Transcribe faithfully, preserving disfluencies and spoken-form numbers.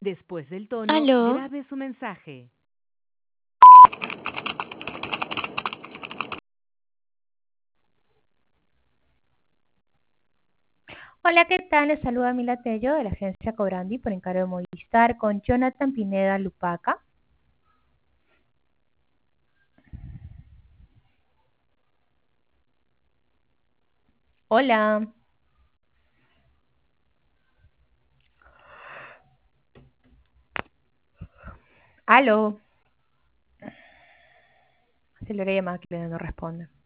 Después del tono, ¿Aló? grabe su mensaje. Hola, ¿qué tal? Les saluda Mila Tello de la agencia Cobrandi por encargo de Movistar con Jonathan Pineda Lupaca. Hola. Aló. Se le llamada que no responde.